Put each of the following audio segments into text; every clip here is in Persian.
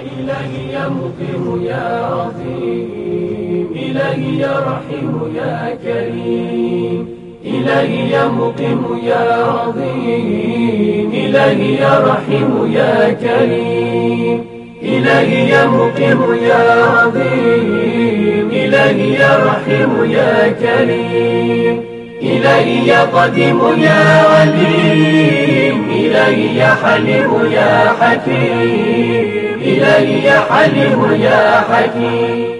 إلهي يا مقيم يا عظيم، إلهي يا رحيم يا كريم، إلهي يا مقيم يا عظيم، إلهي يا رحيم يا كريم، إلهي يا مقيم يا عظيم، إلهي يا رحيم يا كريم، إلهي يا قديم يا عليم، إلهي يا حليم يا حكيم، إلهي يا حليم يا حكيم.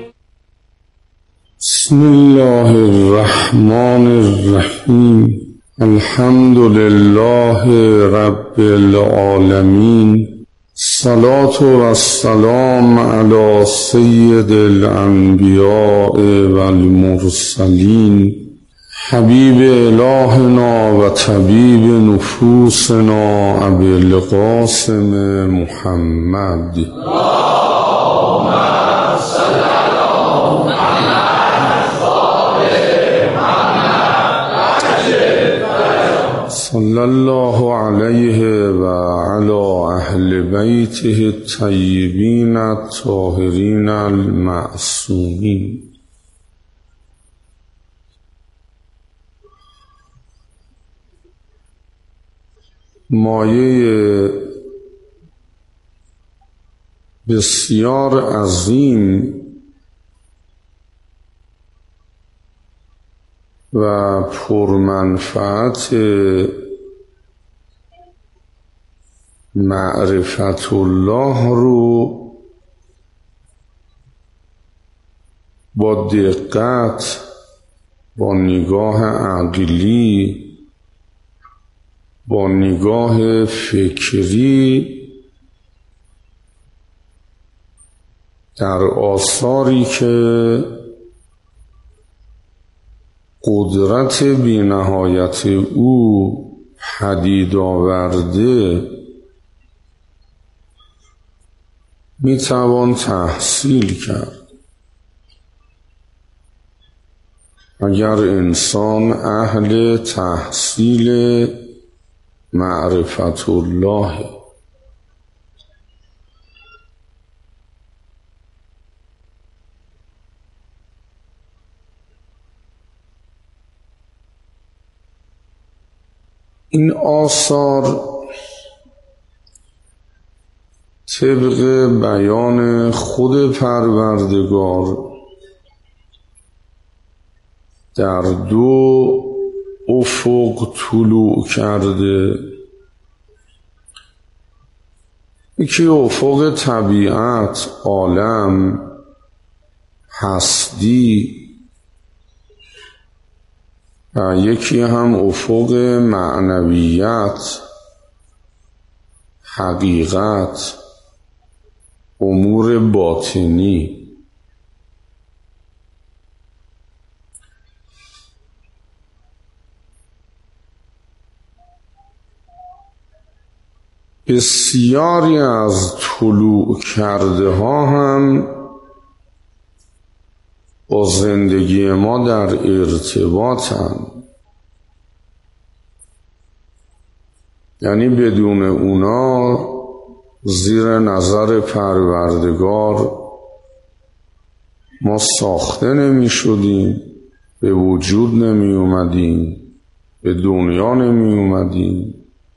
بسم الله الرحمن الرحیم. الحمد لله رب العالمین، الصلاة والسلام على سید الانبیاء والمرسلین، حبیب الهنا و طبیب نفوسنا ابی القاسم محمد. اللهم صل على محمد صلی الله علیه و علی اهل بیته الطیبین الطاهرین المعصومین. مایه بسیار عظیم و پرمنفعت معرفت الله رو با دقت، با نگاه عقلی، با نگاه فکری در آثاری که قدرت بی‌نهایت او پدید آورده میتوان تحصیل کرد. اگر انسان اهل تحصیل معرفت الله، این آثار طبق بیان خود پروردگار در دو افق طلوع کرده. یکی افق طبیعت، عالم، هستی، و یکی هم افق معنویت، حقیقت، امور باطنی. بسیاری از طلوع کرده ها هم با زندگی ما در ارتباطن، یعنی بدون اونا زیر نظر پروردگار ما ساخته نمی شدیم، به وجود نمی اومدیم، به دنیا نمی اومدیم،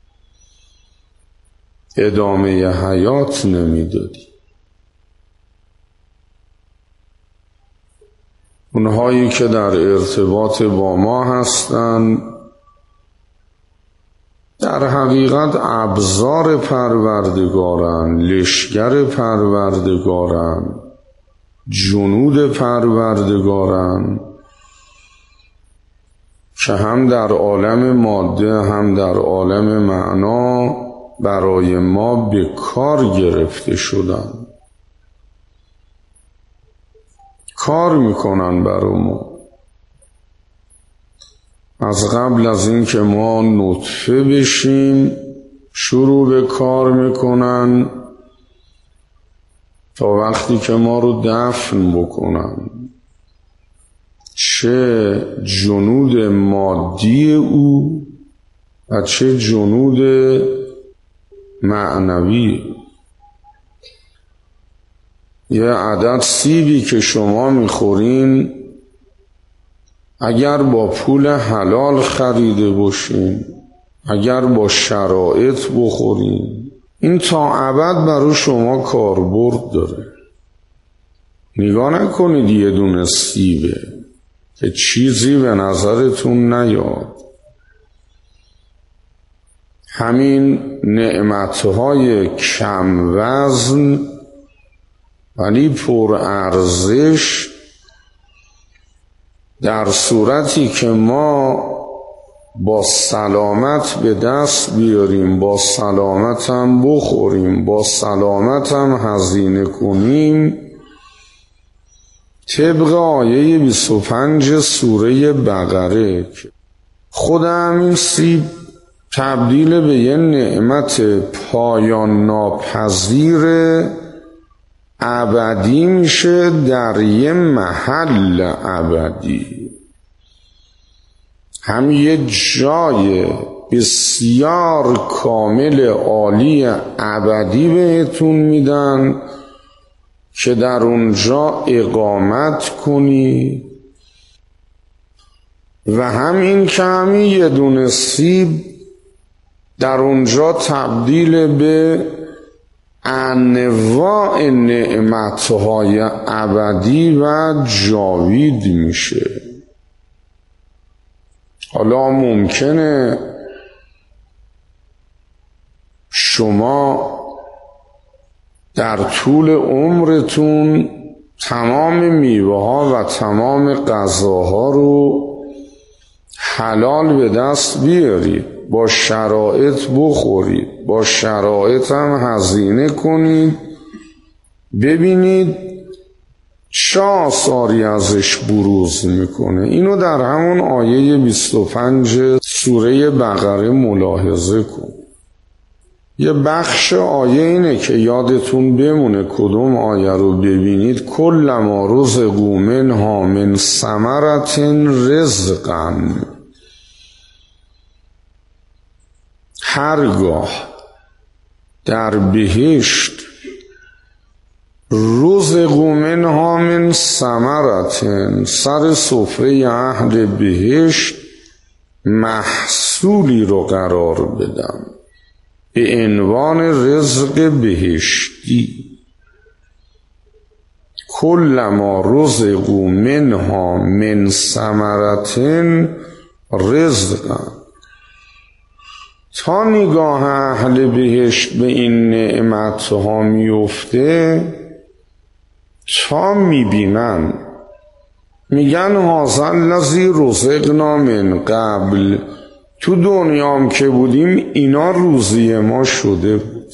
ادامه حیات نمی دادیم. اونهایی که در ارتباط با ما هستند در حقیقت ابزار پروردگارن، لشگر پروردگارن، جنود پروردگارن که هم در عالم ماده هم در عالم معنا برای ما به کار گرفته شدن، کار میکنن برای ما. از قبل از این که ما نطفه بشیم شروع به کار میکنن تا وقتی که ما رو دفن بکنن. چه جنود مادی او و چه جنود معنوی. یه عدد سیبی که شما میخورین اگر با پول حلال خریده باشین، اگر با شرایط بخورین، این تا ابد برای شما کاربرد داره. نگاه نکنید یه دونه سیبه که چیزی به نظرتون نیاد. همین نعمتهای کم وزن ولی پر ارزش در صورتی که ما با سلامت به دست بیاریم، با سلامت هم بخوریم، با سلامت هم هزینه کنیم، طبق آیه 25 سوره بقره خود همین سیب تبدیل به یه نعمت پایان ناپذیر ابدی میشه در یه محل ابدی. هم یه جای بسیار کامل عالی ابدی بهتون میدن که در اونجا اقامت کنی و همین که همین یه دونه سیب در اونجا تبدیل به انواع نعمتهای ابدی و جاوید میشه. حالا ممکنه شما در طول عمرتون تمام میوه ها و تمام غذاها رو حلال به دست بیارید، با شرایط بخورید، با شرایط هم هزینه کنید، ببینید چه آثاری ازش بروز میکنه. اینو در همون آیه 25 سوره بقره ملاحظه کن. یه بخش آیه اینه که یادتون بمونه کدوم آیه رو ببینید. کلما رزقوا منها من ثمرة رزقا، هرگاه در بهشت رزقوا منها من ثمرة، سر سفره اهل بهشت محصولی رو قرار بدم به عنوان رزق بهشتی. کلما رزقوا منها من ثمرة رزقا، تا نگاه اهل بهشت به این نعمتها میفته، تا میبینن میگن هذا الذی رزقنا من قبل، تو دنیام که بودیم اینا روزی ما شده بود.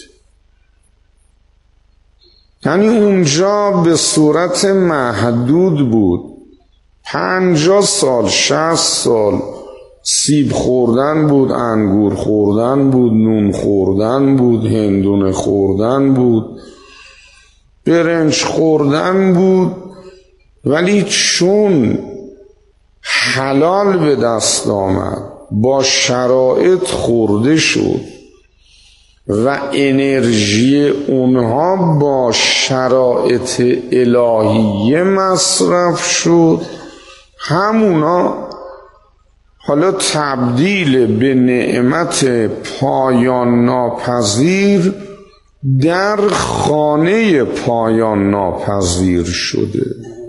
یعنی اونجا به صورت محدود بود، 50 سال 60 سال سیب خوردن بود، انگور خوردن بود، نون خوردن بود، هندونه خوردن بود، برنج خوردن بود. ولی چون حلال به دست آمد، با شرایط خورده شد و انرژی اونها با شرایط الهیه مصرف شد، همونا حالا تبدیل به نعمت پایان ناپذیر در خانه پایان ناپذیر شده.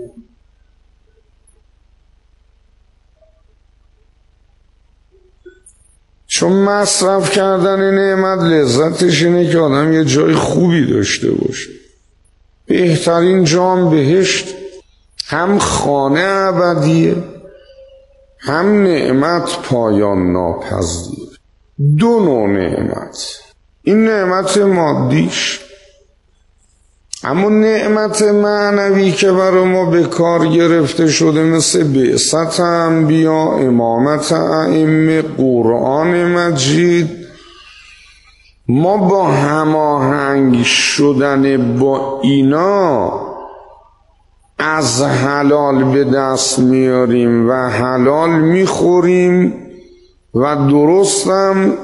چون مصرف کردن نعمت لذتش اینه که آدم یه جای خوبی داشته باشه. بهترین جام بهشت، هم خانه ابدیه، هم نعمت پایان ناپذیر. دو نوع نعمت، این نعمت مادیش. اما نعمت معنوی که برای ما به کار گرفته شده، مثل بعثت انبیا، امامت ائمه، قرآن مجید، ما با هماهنگ شدن با اینا از حلال به دست میاریم و حلال میخوریم و درستم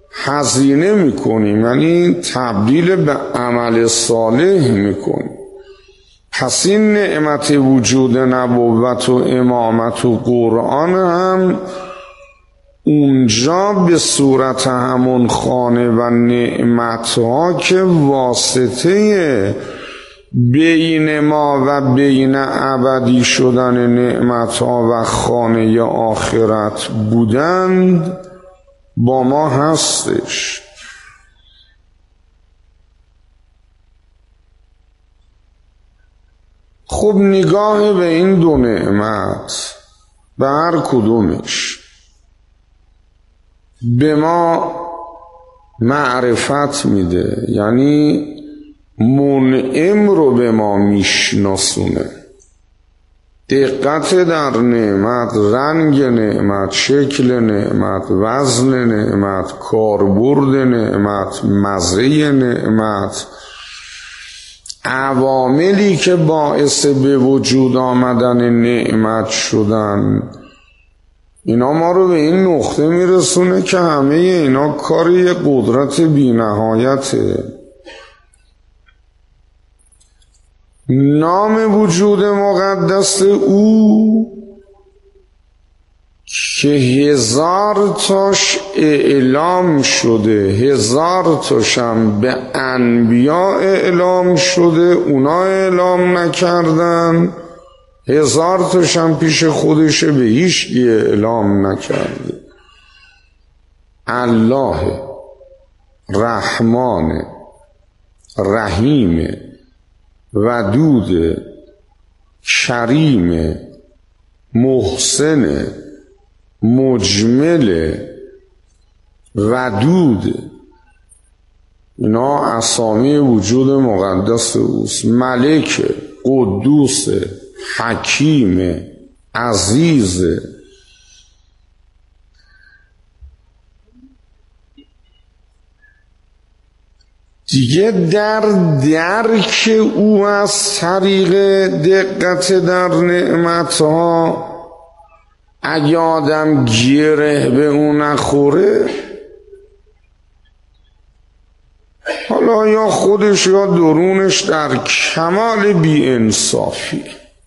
هزینه میکنیم، یعنی تبدیل به عمل صالح میکنیم. پس این نعمت وجود نبوت و امامت و قرآن هم اونجا به صورت همون خانه و نعمتها که واسطه بین ما و بین ابدی شدن نعمتها و خانه آخرت بودند با ما هستش. خب نگاه به این دو نعمت، به هر کدومش به ما معرفت میده، یعنی منعم رو به ما میشناسونه. دقت در نعمت، رنگ نعمت، شکل نعمت، وزن نعمت، کاربرد نعمت، مزه نعمت، عواملی که باعث به وجود آمدن نعمت شدن، اینا ما رو به این نقطه میرسونه که همه اینا کاری قدرت بی نهایته. نام وجود مقدس او که 1000 تاش اعلام شده، 1000 تاشم به انبیا اعلام شده، اونا اعلام نکردن، 1000 تاشم پیش خودش به هیچکی اعلام نکرده. الله رحمان رحیم ودود کریم محسن مجمل ودود، اینا اسامی وجود مقدس اوست. ملک، قدوس، حکیم، عزیز. دیگه در درک او از طریق دقت در نعمتها، اگه آدم گره به اون نخوره، حالا یا خودش یا درونش در کمال بی انصافی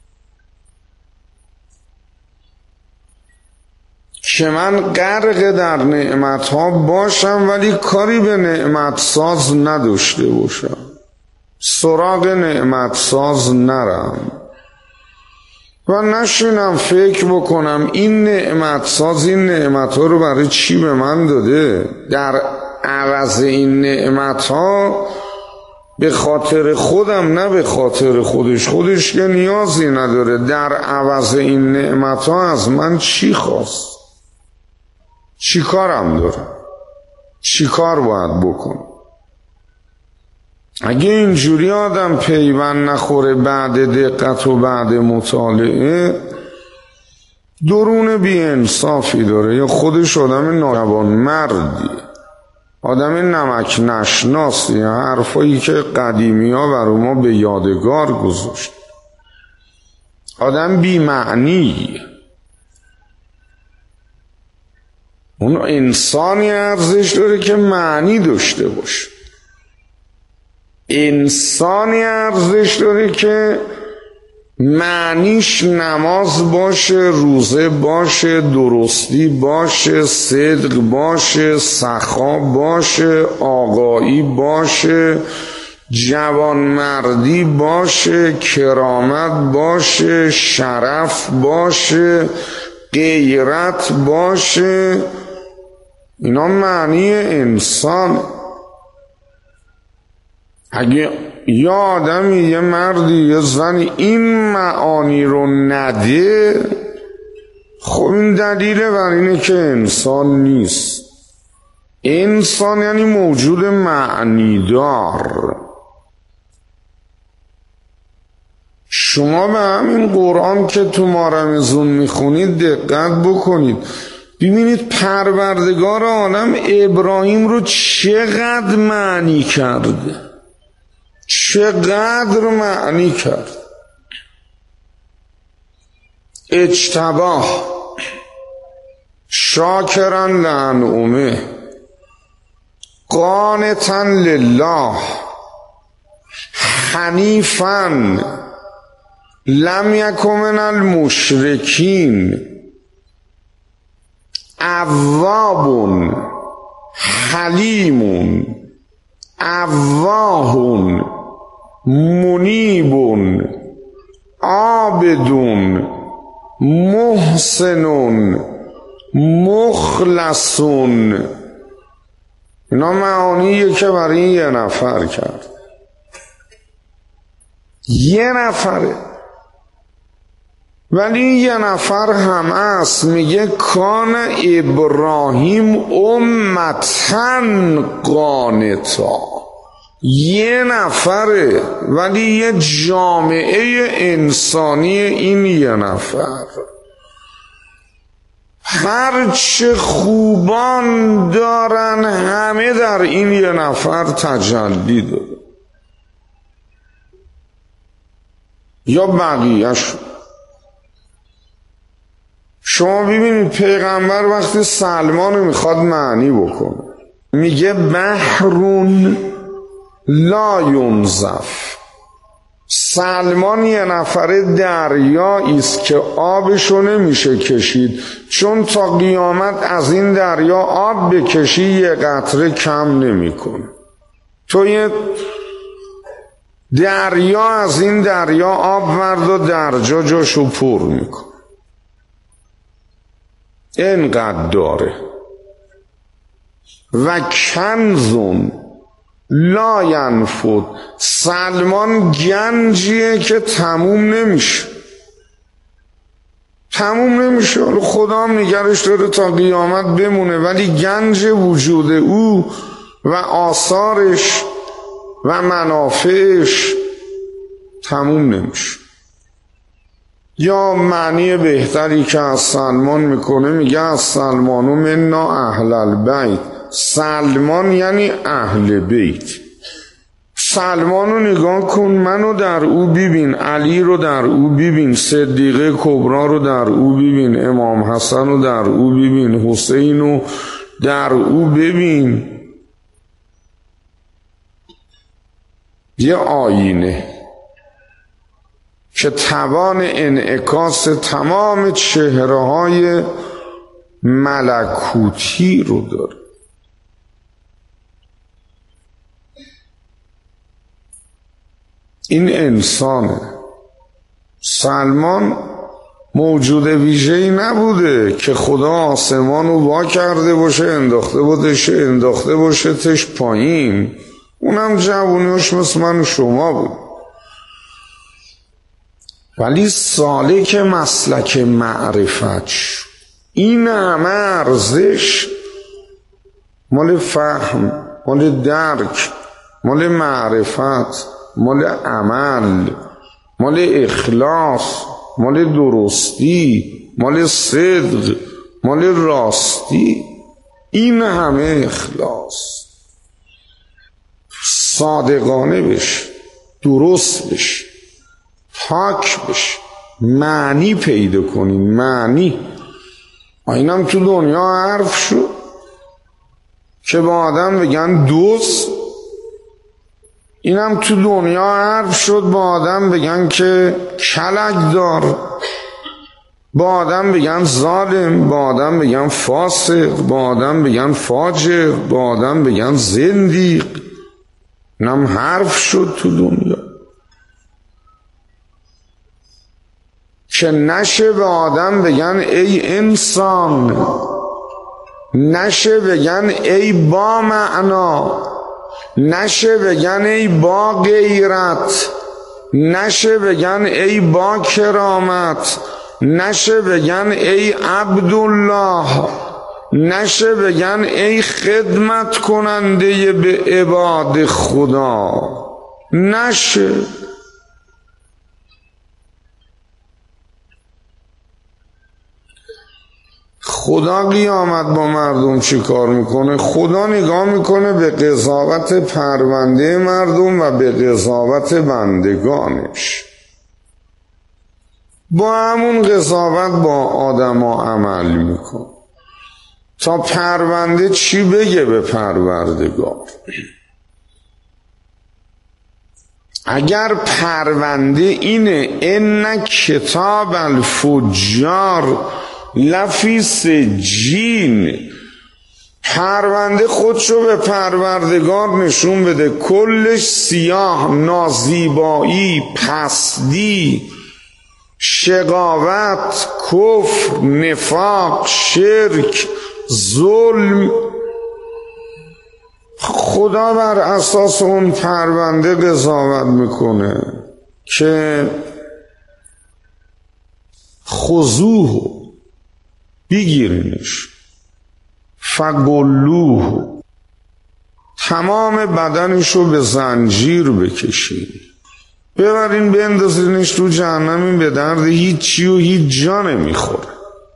که من غرق در نعمتها باشم ولی کاری به نعمت ساز نداشته باشم، سراغ نعمت ساز نرم و نشینم فکر بکنم این نعمت ساز این نعمت ها رو برای چی به من داده، در عوض این نعمت ها به خاطر خودم نه به خاطر خودش که نیازی نداره، در عوض این نعمت ها از من چی خواست، چی کارم داره، چی کار باید بکنم. اگه اینجوری آدم پیوند نخوره بعد دقت و بعد مطالعه، درون بی انصافی داره، یا خودش آدم ناجوان مردی، آدم نمک نشناسی، حرفایی که قدیمی ها برای ما به یادگار گذاشت، آدم بی معنی. اون انسانی ارزش داره که معنی داشته باشه، انسانی ارزش داره که معنیش نماز باشه، روزه باشه، درستی باشه، صدق باشه، سخا باشه، آقایی باشه، جوانمردی باشه، کرامت باشه، شرف باشه، غیرت باشه. اینا معنی انسان. اگه یه آدمی، یه مردی، یه زنی این معانی رو نده، خب این دلیل بر اینه که انسان نیست. انسان یعنی موجود معنیدار. شما به همین قرآن که تو ما رمضان میخونید دقت بکنید، ببینید پروردگار عالم ابراهیم رو چقدر معنی کرده، چقدر معنی کرد. اجتباه شاکرا لانعمه قانتا لله حنیفا لم یکن من المشرکین اواب حلیم اواه منیب عابد محسن مخلص. اینا معانیه که برای این یه نفر کرد. یه نفره، ولی یه نفر هم است. میگه کان ابراهیم امتن قانتا. یه نفره ولی یه جامعه انسانی این یه نفر. هرچه خوبان دارن همه در این یه نفر تجلی داره، یا بقیهش. شما ببینید پیغمبر وقتی سلمان رو میخواد معنی بکنه میگه بحرون لا ینزف. سلمان یه نفره دریایی است که آبشو نمیشه کشید، چون تا قیامت از این دریا آب بکشی یه قطره کم نمیکنه. تو یه دریا از این دریا آب ورد و درجا جاشو پر میکن، اینقدر داره. و کنزون لا ینفد. سلمان گنجیه که تموم نمیشه، تموم نمیشه. حالا خدا هم نگرش داره تا قیامت بمونه، ولی گنج وجود او و آثارش و منافعش تموم نمیشه. یا معنی بهتری که از سلمان میکنه میگه از سلمانو منا اهل البیت. سلمان یعنی اهل بیت. سلمانو نگاه کن، منو در او ببین، علی رو در او ببین، صدیقه کبرا رو در او ببین، امام حسن رو در او ببین، حسین رو در او ببین. یه آینه که توان انعکاس تمام چهره‌های ملکوتی رو داره. این انسانه. سلمان موجود ویژه‌ای نبوده که خدا آسمان رو وا کرده باشه انداخته باشه تش پایین. اونم جوونیش مثل من و شما بود، ولی سالک مسلک معرفت. این همه ارزش مال فهم، مال درک، مال معرفت، مال عمل، مال اخلاص، مال درستی، مال صدق، مال راستی. این همه اخلاص صادقانه بش، درست بش، پاک بش، معنی پیدا کنی. معنی اینم تو دنیا حرف شد که با آدم بگن دوست، اینم تو دنیا حرف شد با آدم بگن که کلک دار، با آدم بگن ظالم، با آدم بگن فاسق، با آدم بگن فاجر، با آدم بگن زندیق. اینم حرف شد تو دنیا که نشه به آدم بگن ای انسان، نشه بگن ای با معنا، نشه بگن ای با غیرت، نشه بگن ای با کرامت، نشه بگن ای عبدالله، نشه بگن ای خدمت کننده به عباد خدا. نشه. خدا قیامت با مردم چی کار میکنه؟ خدا نگاه میکنه به قضاوت پرونده مردم و به قضاوت بندگانش. با همون قضاوت با آدم ها عمل میکن تا پرونده چی بگه به پروردگار. اگر پرونده اینه ان کتاب الفجار لفی سجین، پرونده خودشو به پروردگار نشون بده، کلش سیاه، نازیبایی، پستی، شقاوت، کفر، نفاق، شرک، ظلم، خدا بر اساس اون پرونده قضاوت میکنه که خذوه، بگیرینش، فگلوه، تمام بدنشو به زنجیر بکشین، ببرین بندازینش تو جهنم، این به درد هیچی و هیچ جا نمیخوره.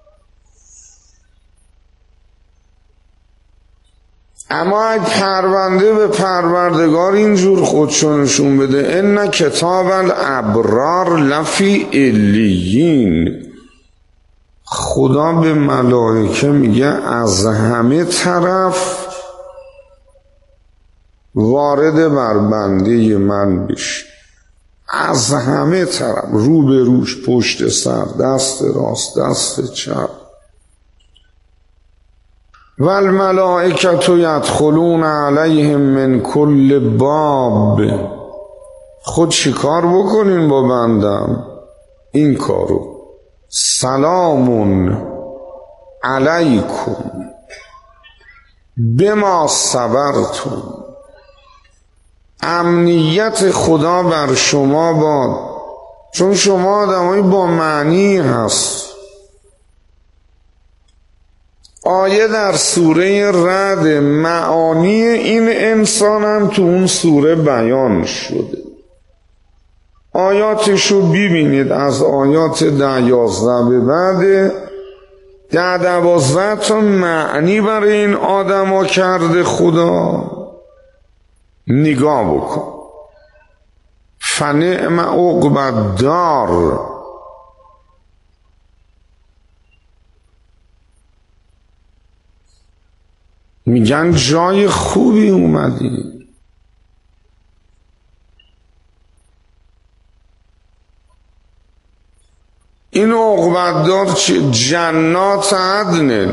اما اگه پرونده به پروردگار اینجور خودشو نشون بده ان کتاب الابرار لفی علیین، خدا به ملائکه میگه از همه طرف وارد بر بنده من بشی، از همه طرف، رو به روش، پشت سر، دست راست، دست چپ. والملائکة یدخلون علیهم من کل باب، خود چیکار بکنین با بندم؟ این کارو، سلام علیکم بما صبرتم، امنیت خدا بر شما باد، چون شما آدمای با معنی هست. آیه در سوره رعد، معانی این انسان هم تو اون سوره بیان شده، آیاتشو ببینید، از آیات 10-11 به بعد 10-12 تا معنی برای این آدما کرده خدا، نگاه بکن. فنعم عقبی الدار، میگن جای خوبی اومدی. این عقبی الدار چه؟ جنات عدن،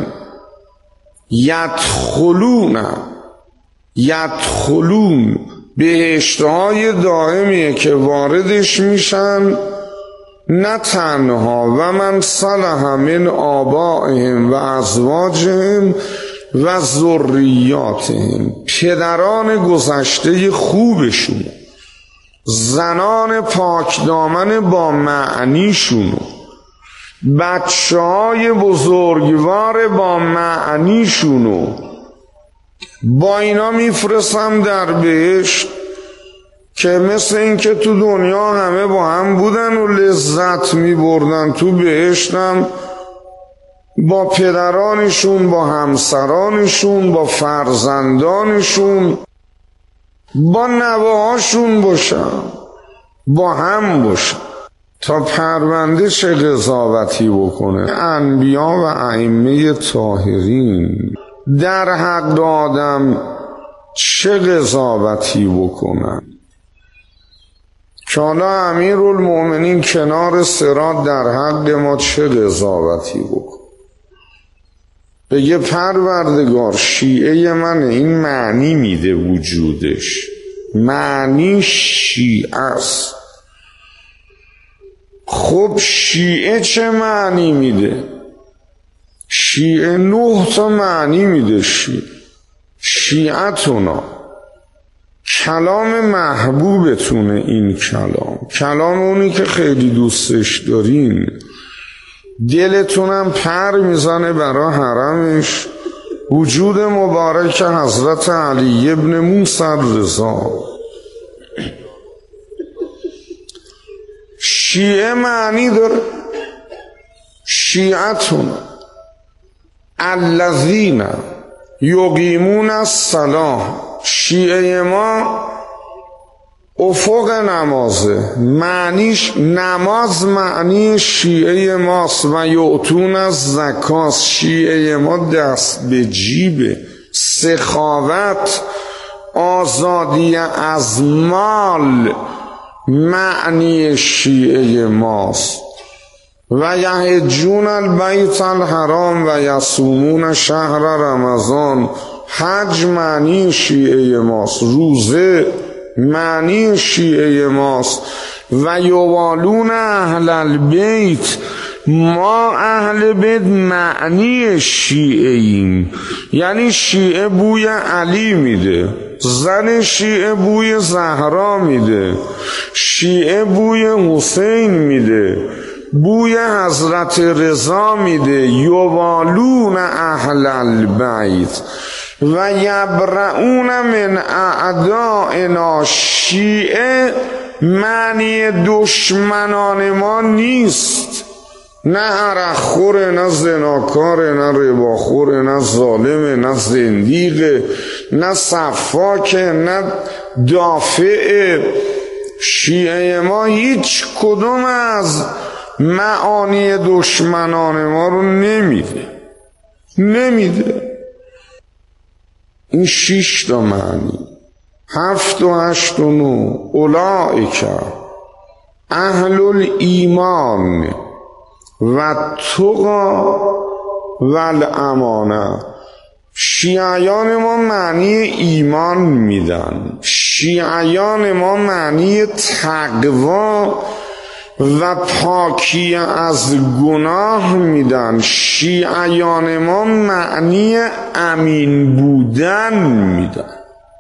یدخلون بهشتهای دائمیه که واردش میشن، نه تنها و من صلح من آبائهم و ازواجهم و ذریاتهم، پدران گذشته خوبشون، زنان پاکدامن با معنیشونو، بچه‌های بزرگوار با معنیشونو با اینا میفرستم در بهشت، که مثل این که تو دنیا همه با هم بودن و لذت میبردن، تو بهشتم با پدرانشون، با همسرانشون، با فرزندانشون، با نوهاشون باشن، با هم باشن، تا پرونده چه قضاوتی بکنه. انبیا و ائمه طاهرین در حق آدم چه قضاوتی بکنن، که حالا امیرالمؤمنین کنار صراط در حق ما چه قضاوتی بکن، بگه پروردگار شیعه من این معنی میده، وجودش معنی شیعه است. خب شیعه چه معنی میده؟ شیعه 9 تا معنی میده. شیعتونا، کلام محبوبتونه، این کلام اونی که خیلی دوستش دارین، دلتونم پر میزنه برا حرمش، وجود مبارک حضرت علی ابن موسی رضا. شیعه معنی داره، شیعتون الذین یقیمون الصلاة، شیعه ما افق نمازه، معنیش نماز، معنی شیعه ماست. و یعطون از زکات، شیعه ما دست به جیبه، سخاوت، آزادی از مال، معنی شیعه ماست. و یحجون البیت الحرام و یصومون شهر رمضان. حج معنی شیعه ماست، روزه معنی شیعه ماست. و یوالون اهل البیت، ما اهل بیت معنی شیعه ایم. یعنی شیعه بوی علی میده، زن شیعه بوی زهرا میده، شیعه بوی حسین میده، بوی حضرت رضا میده. یوالون اهل البیت و یبرؤون من اعدائنا. شیعه معنی دشمنان ما نیست، نه عرقخوره، نه زناکاره، نه رباخوره، نه ظالمه، نه زندیقه، نه صفاکه، نه دافعه. شیعه ما هیچ کدوم از معانی دشمنان ما رو نمیده. این 6 تا معنی، 7 و 8 و 9. اولئک اهل الایمان و تقی و الامانه. شیعیان ما معنی ایمان میدن، شیعیان ما معنی تقوا و پاکی از گناه میدن، شیعیان ما معنی امین بودن میدن.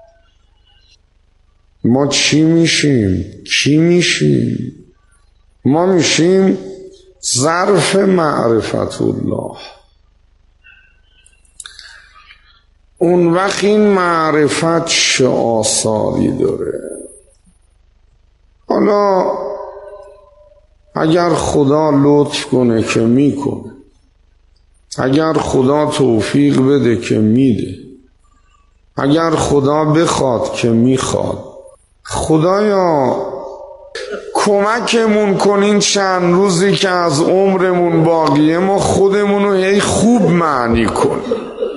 ما چی میشیم؟ کی میشیم؟ ما میشیم ظرف معرفت الله. اون وقت این معرفت چه آثاری داره؟ حالا اگر خدا لطف کنه که میکنه، اگر خدا توفیق بده که میده، اگر خدا بخواد که میخواد. خدایا کمکمون کنین چند روزی که از عمرمون باقیه ما خودمون رو هی خوب معنی کنیم.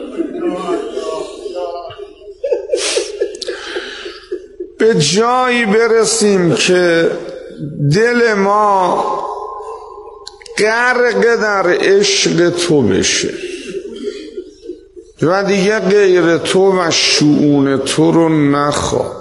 به جایی برسیم که دل ما غرق در عشق تو بشه و دیگه غیر تو و شؤون تو رو نخواد.